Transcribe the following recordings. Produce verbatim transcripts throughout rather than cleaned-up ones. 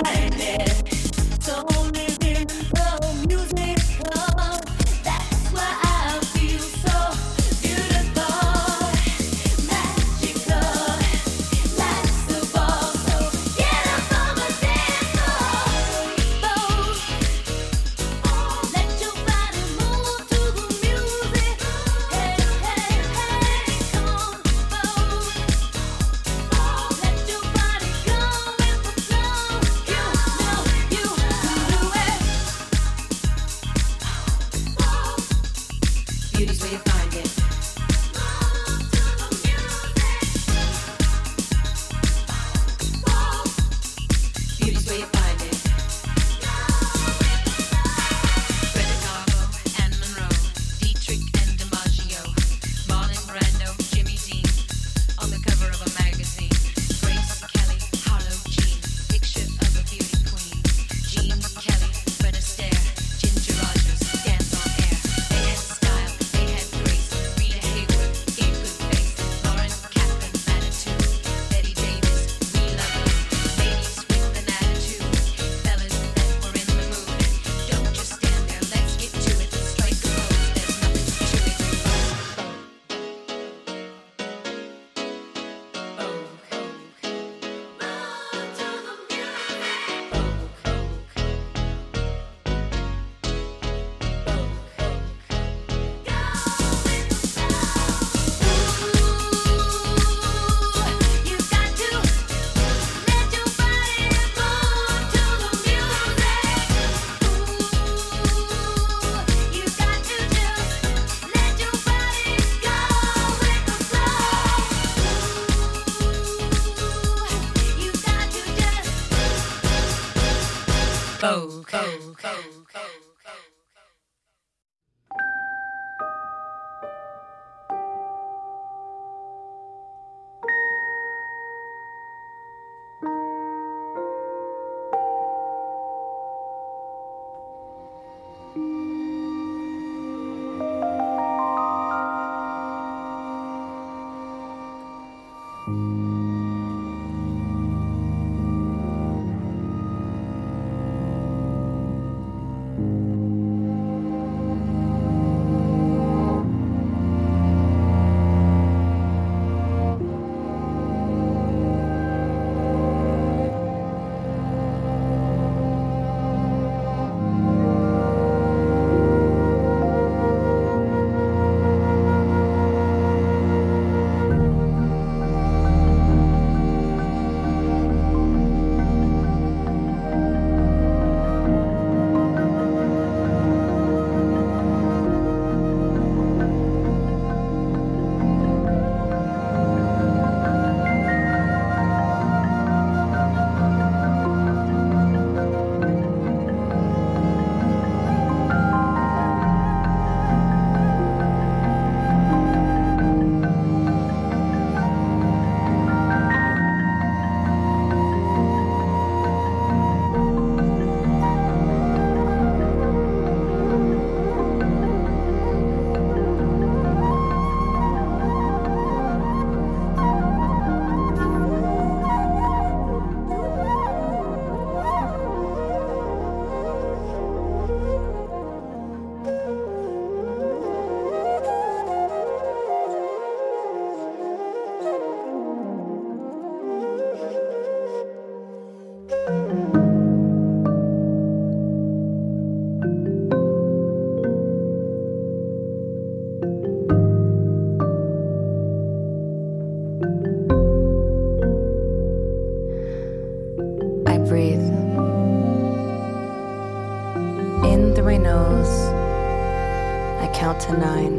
count to nine.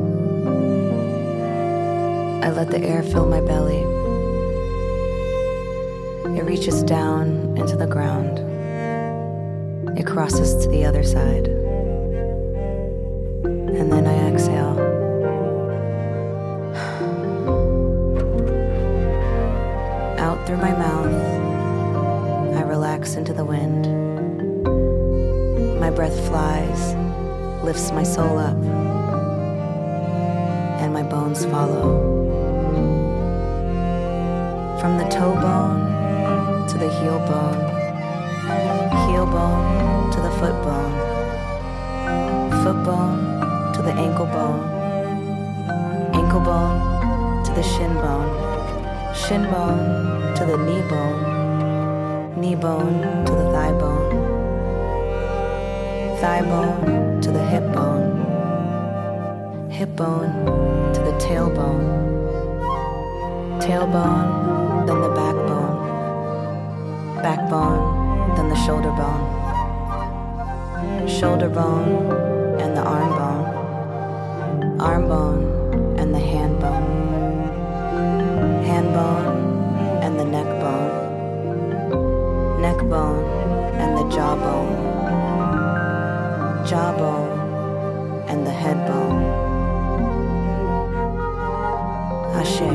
I let the air fill my belly. It reaches down into the ground. It crosses to the other side. And then I exhale. Out through my mouth, I relax into the wind. My breath flies, lifts my soul up, and my bones follow. From the toe bone to the heel bone, heel bone to the foot bone, foot bone to the ankle bone, ankle bone to the shin bone, shin bone to the knee bone, knee bone to the thigh bone, thigh bone to the hip bone, hip bone to the tailbone, tailbone, then the backbone, backbone, then the shoulder bone, shoulder bone and the arm bone, arm bone and the hand bone, hand bone and the neck bone, neck bone and the jawbone, jawbone and the head bone. Ashe.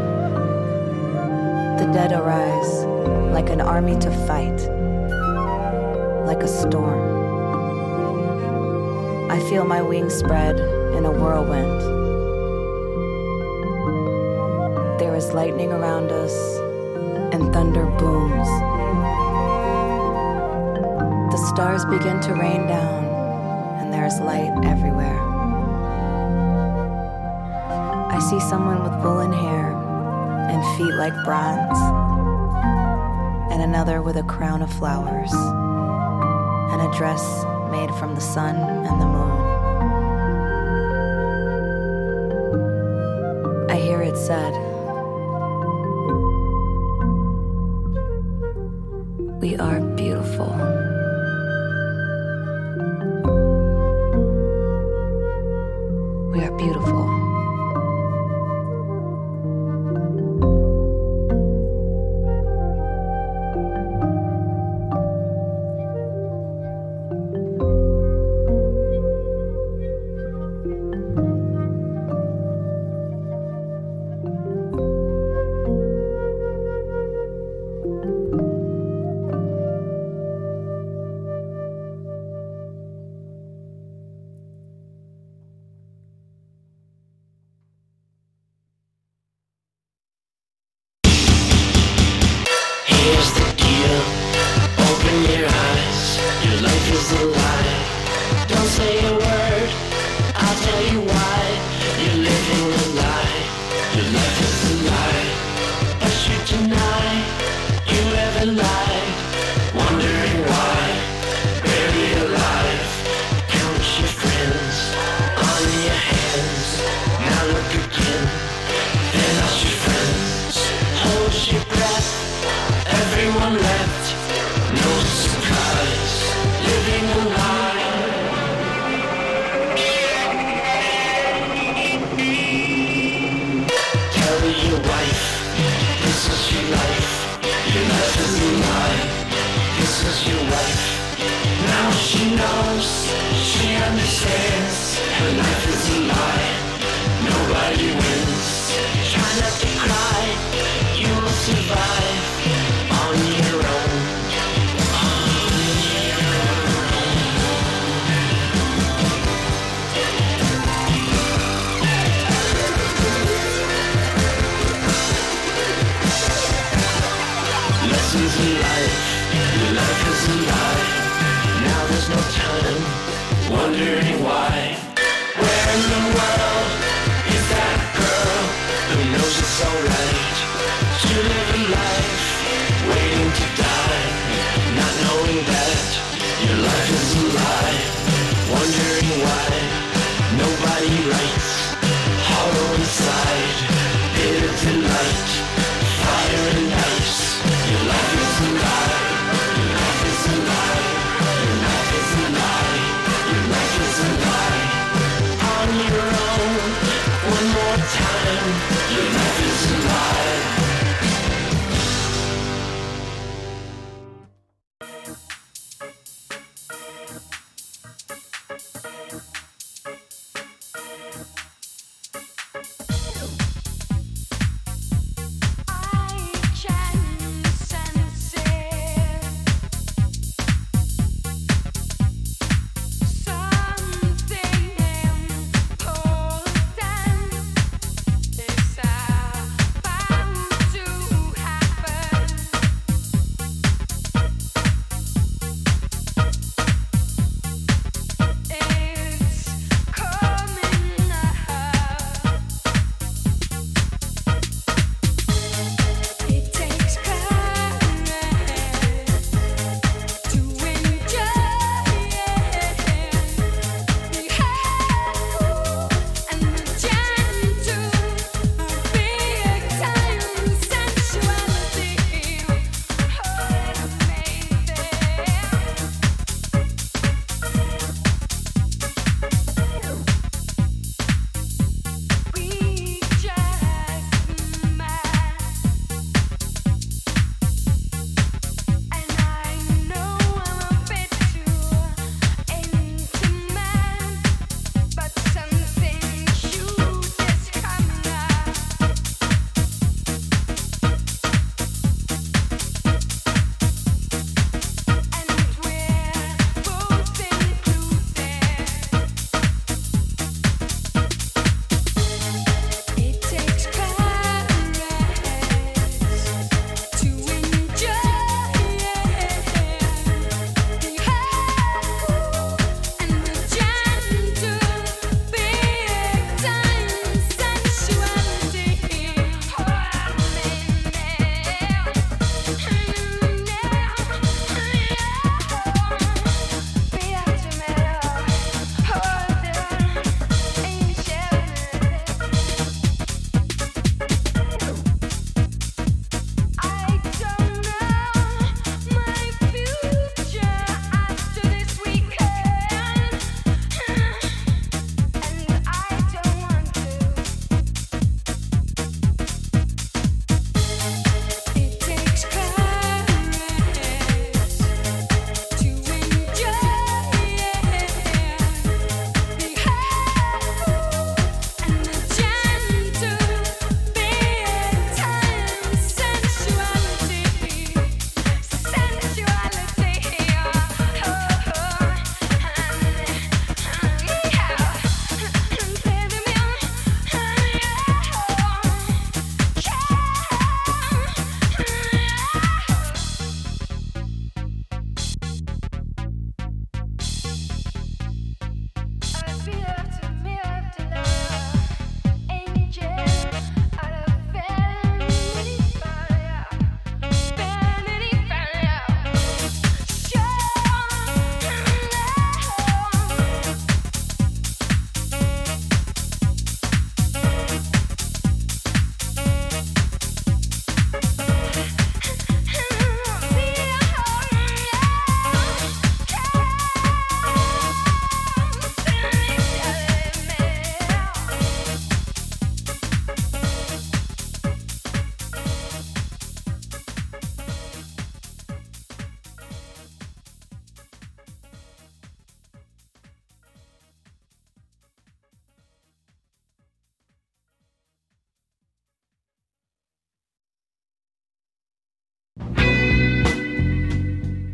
The dead arise like an army to fight, like a storm. I feel my wings spread in a whirlwind. There is lightning around us and thunder booms. The stars begin to rain down and there is light everywhere. I see someone with woolen hair and feet like bronze, and another with a crown of flowers, and a dress made from the sun and the moon. I hear it said, "We are beautiful." We are beautiful.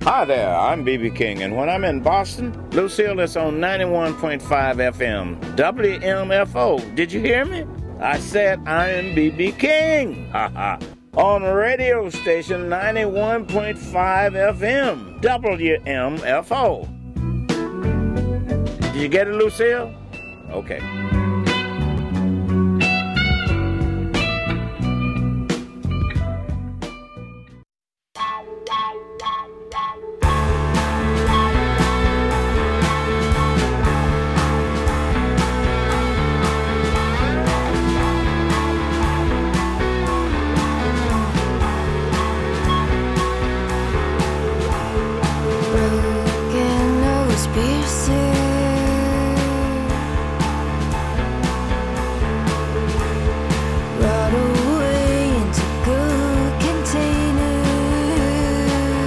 Hi there, I'm B B King, and when I'm in Boston, Lucille is on ninety-one point five F M, W M F O. Did you hear me? I said I'm B B King. Ha ha. On radio station ninety-one point five F M, W M F O. Did you get it, Lucille? Okay. Right away into good containers.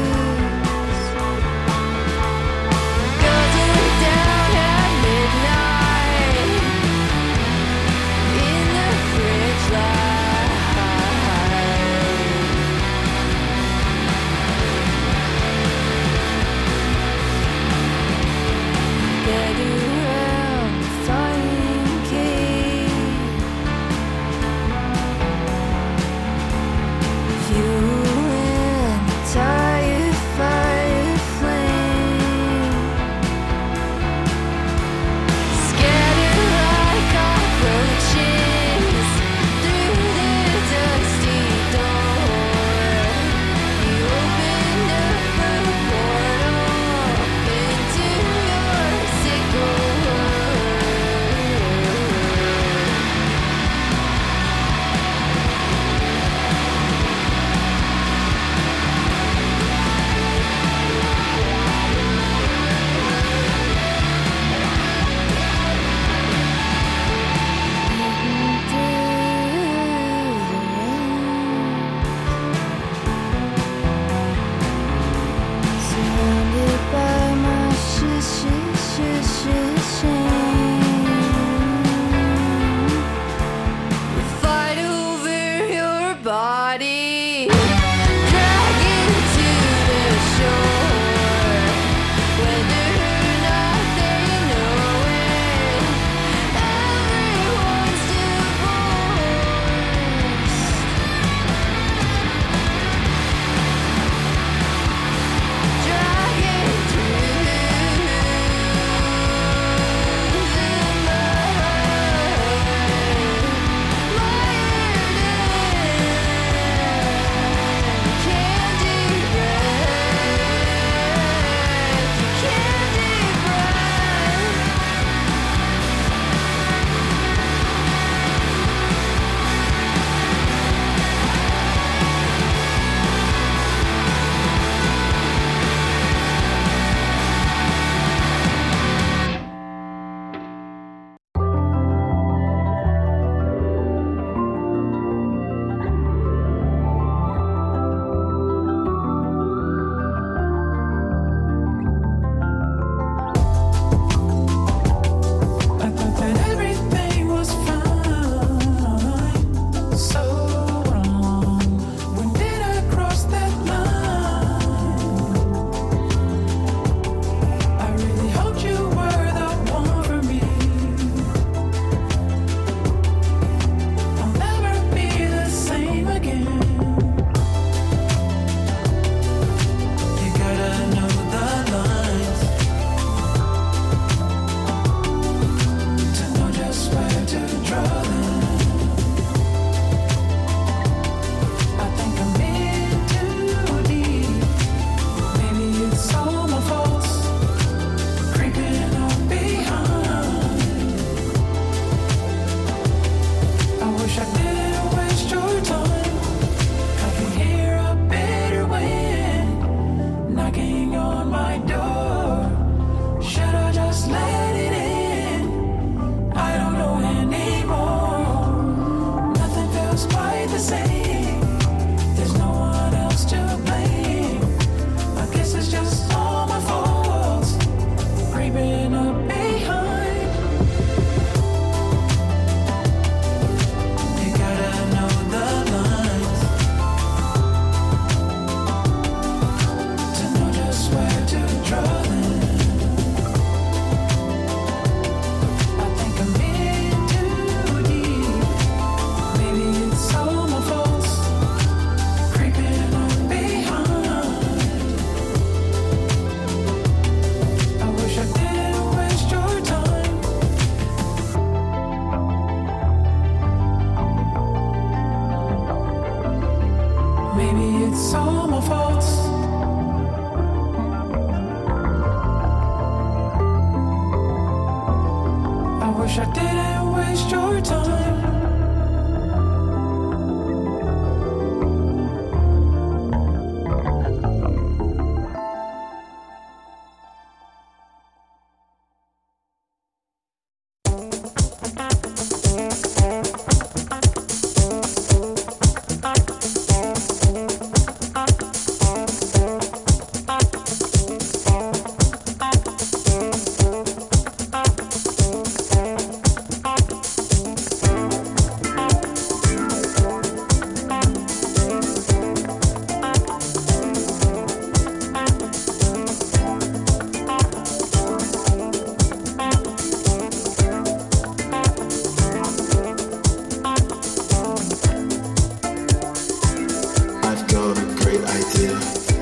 fear,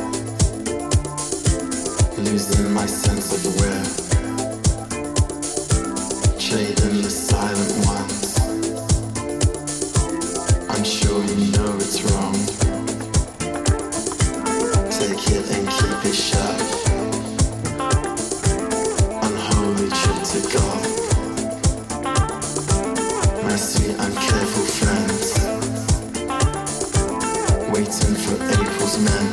losing my sense of where, trading the silent ones. I'm sure you know it's wrong. Take it and keep it shut. Unholy trip to God. My sweet uncareful friends, waiting for April's men.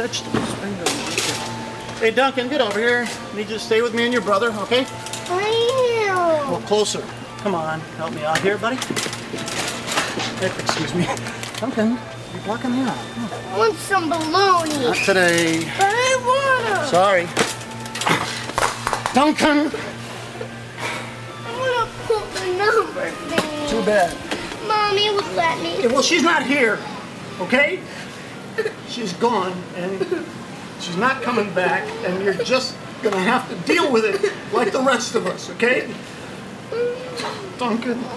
vegetables. Hey, Duncan, get over here. Need you to stay with me and your brother, okay? I am. Well, closer. Come on, help me out here, buddy. Hey, excuse me. Duncan, you're blocking me out. Come on. I want some bologna. Not today. But I want to. Sorry. Duncan! I want to put the number thing. Too bad. Mommy would let me. Yeah, well, she's not here, okay? She's gone, and she's not coming back, and you're just gonna have to deal with it like the rest of us, okay? Duncan.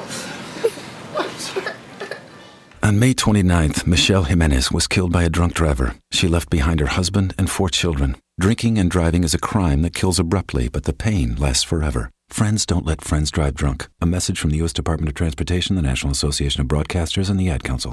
On May twenty-ninth, Michelle Jimenez was killed by a drunk driver. She left behind her husband and four children. Drinking and driving is a crime that kills abruptly, but the pain lasts forever. Friends don't let friends drive drunk. A message from the U S Department of Transportation, the National Association of Broadcasters, and the Ad Council.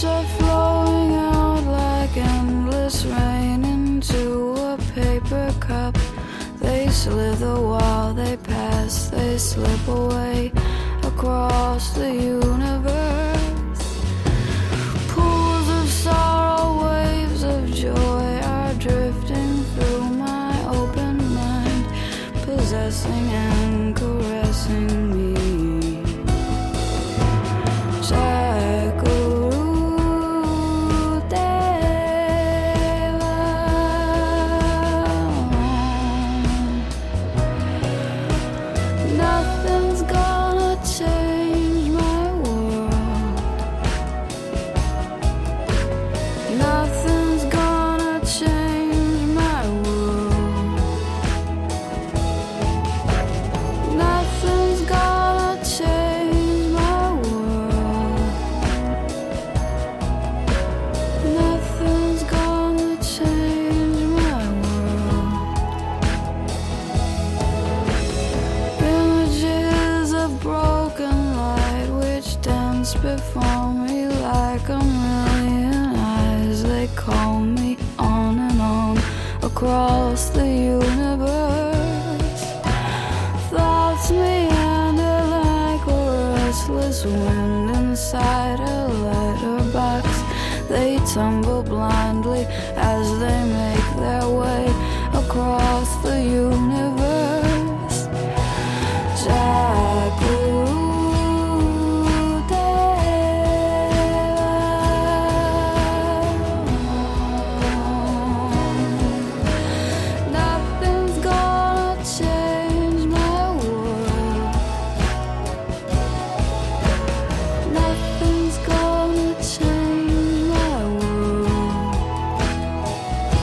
Thoughts are flowing out like endless rain into a paper cup. They slither while they pass, they slip away across the universe. Pools of sorrow, waves of joy are drifting through my open mind, possessing and caressing me. Nothing's gonna change my world. Nothing's gonna change my world. Nothing's gonna change my world. Nothing's gonna change my world. Images of broken light which dance before me like a million eyes. They call me on and on across the universe. Thoughts meander like a restless wind inside a letterbox. They tumble blindly as they make their way across the universe. Nothing's gonna change my world. Nothing's gonna change my world.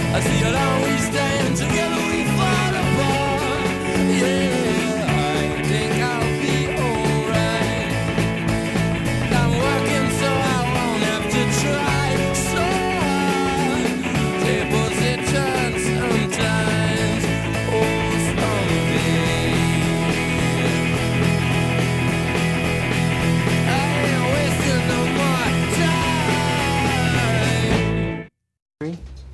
I see how long we stand together, we fall apart. Yeah, I think I'll be alright. I'm working so I won't have to try so hard. Tables they turn sometimes, oh slowly. I ain't wasting no more time.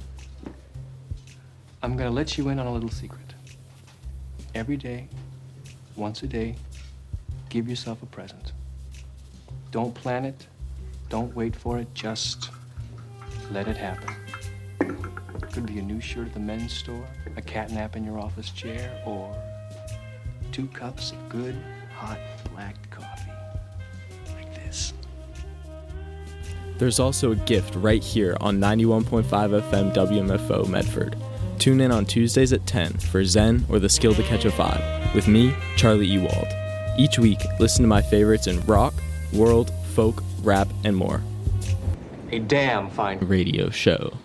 I'm gonna let you in on a little secret. Every day, once a day, give yourself a present. Don't plan it, don't wait for it, just let it happen. Could be a new shirt at the men's store, a cat nap in your office chair, or two cups of good, hot, black coffee. Like this. There's also a gift right here on ninety-one point five F M W M F O Medford. Tune in on Tuesdays at ten for Zen or the Skill to Catch a Vibe with me, Charlie Ewald. Each week, listen to my favorites in rock, world, folk, rap, and more. A damn fine radio show.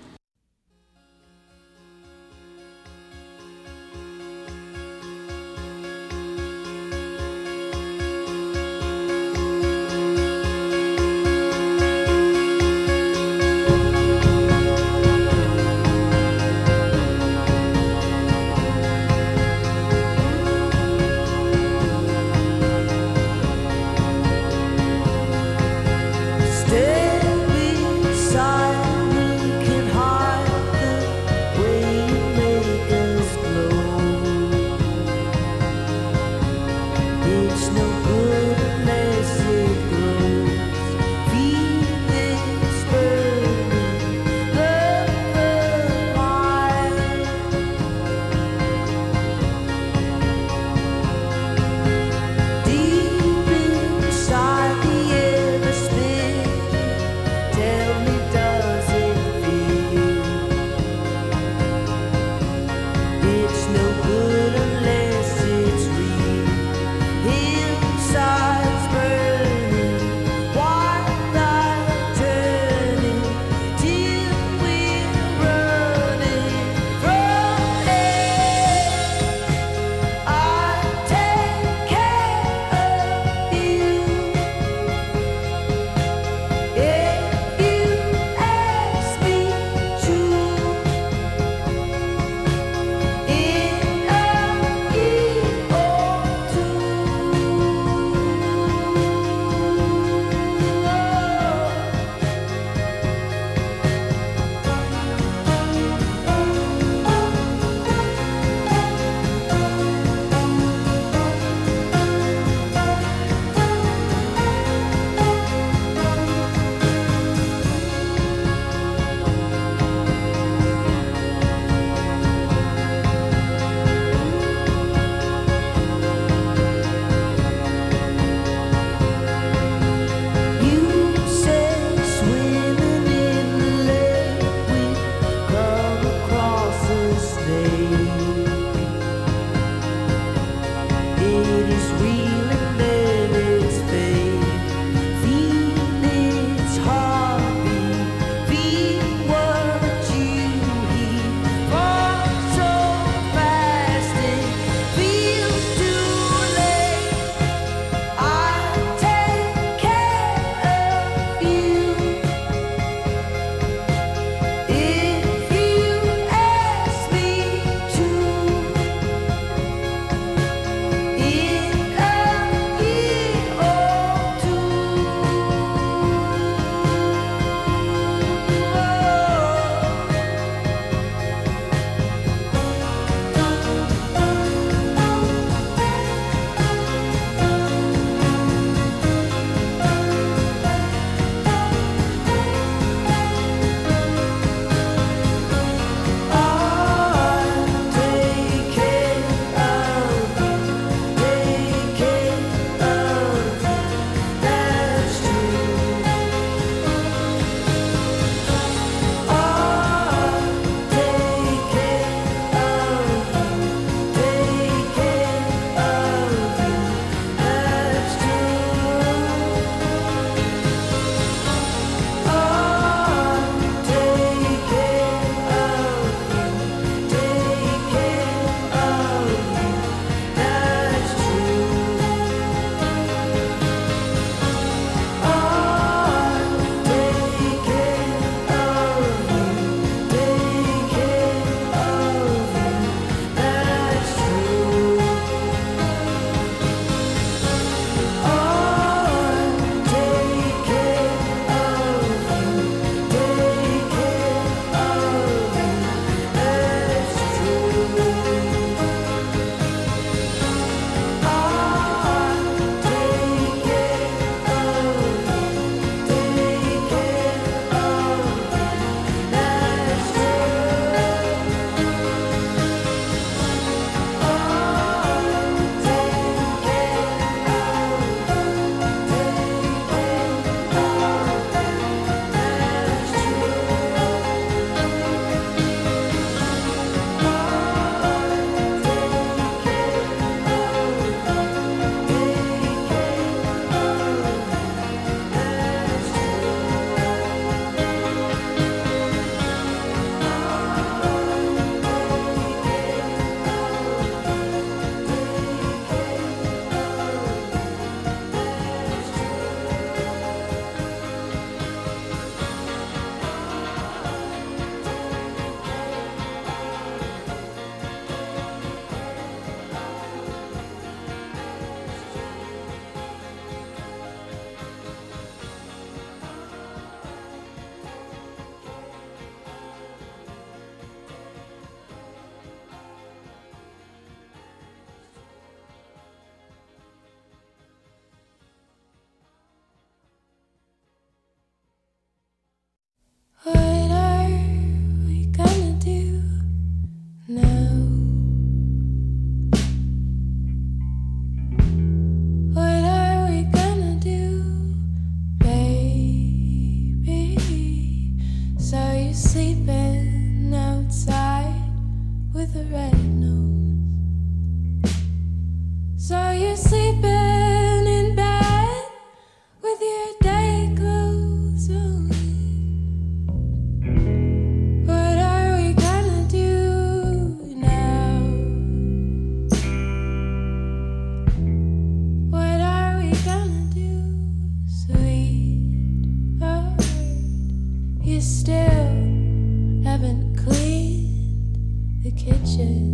the kitchen.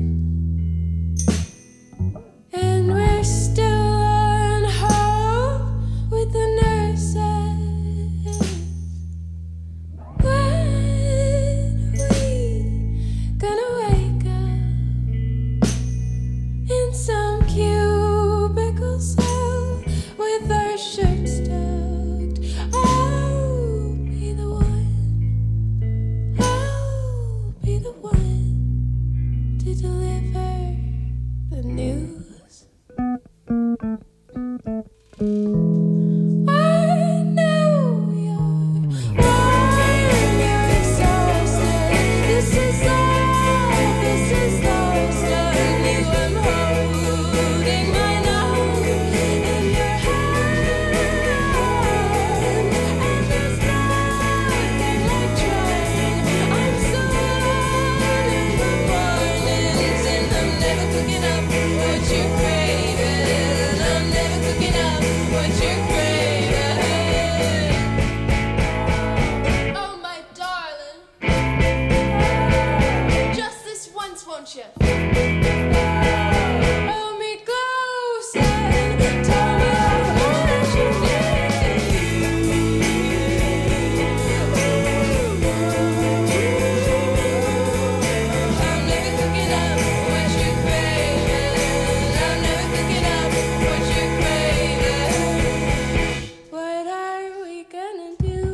And we're still on hold with the nurses. When are we gonna wake up in some cubicle cell with our shirts tucked? I'll be the one, I'll be the one to deliver the news. I know you're on your resources. This is all, this is all starting new. I'm holding my nose in your hand, and there's nothing like trying. I'm so alone in the mornings, and I'm never cooking up what you're craving. I'm never cooking up what you're craving. Oh, my darling, just this once, won't you? Hold me close and tell me how much you I'm never cooking up what you're craving. I'm never cooking up what you're craving. What are we gonna do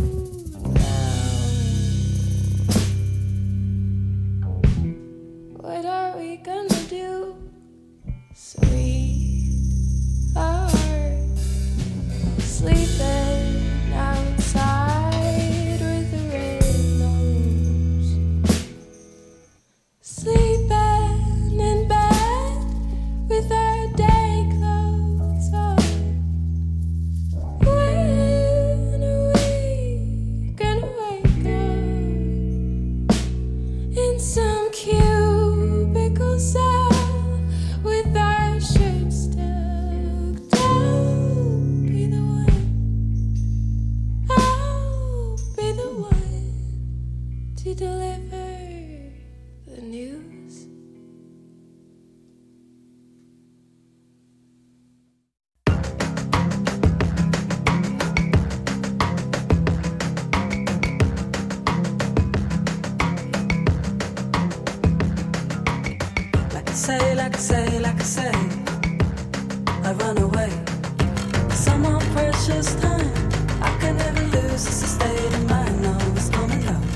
now? What are we gonna do, sweetheart? Sleeping outside with a red nose. Sleeping in bed with our day clothes on. When are we gonna wake up in some cubicle cell with our shirts tucked? I'll be the one, I'll be the one to deliver the news. Like I say, like I say, like I say, I run away. Some precious time I can never lose. It's a state of mind, no, it's coming low.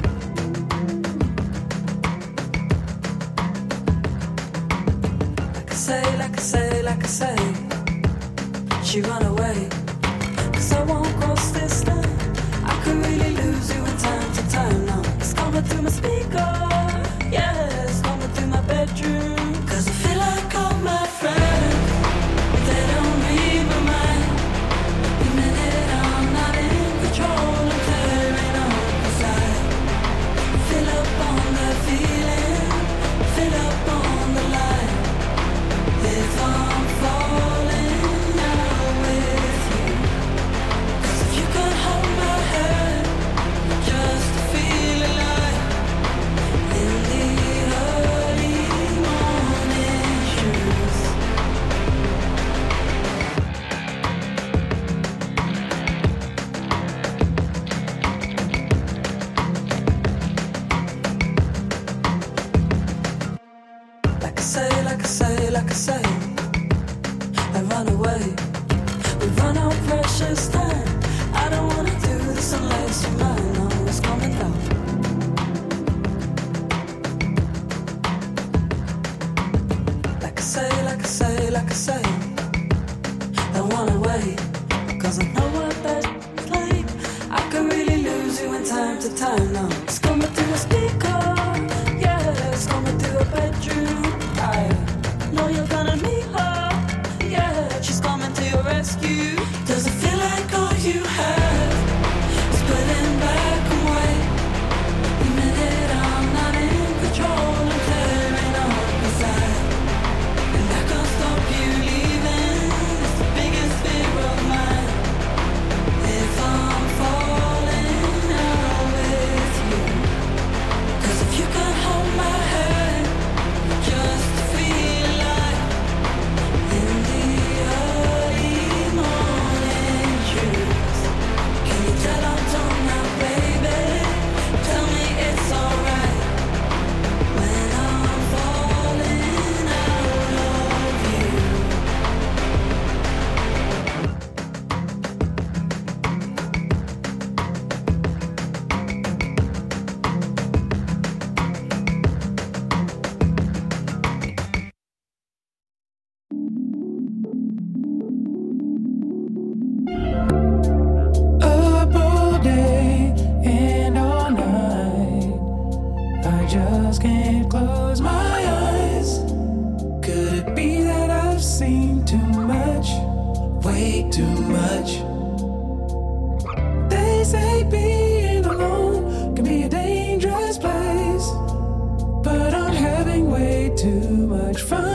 Like I say, like I say, like I say, she run away. Cause I won't cross this line. I could really lose you in time to time now. It's coming through my speaker, yeah, it's coming through my bedroom. Cause I feel like all my friends, they don't read my mind. The minute I'm not in control, I'm tearing up inside. Fill up on the feeling, fill up on the light. If I'm falling out with you, cause if you could hold my hand just to feel alive in the early morning shoes. Like I say, like I say, like I say, I run away. We run out precious time. I don't wanna do this unless you mind. No, it's coming down. Like I say, like I say, like I say, I run away. Cause I know what that's like. I could really lose you in time to time now. It's coming through a speaker, yeah, it's coming through a bedroom. I know you're gonna meet her, yeah, she's coming to your rescue. Does it feel like all you have is putting back away? The minute I'm not in control, I'm tearing up inside. And I can't stop you leaving. much fun.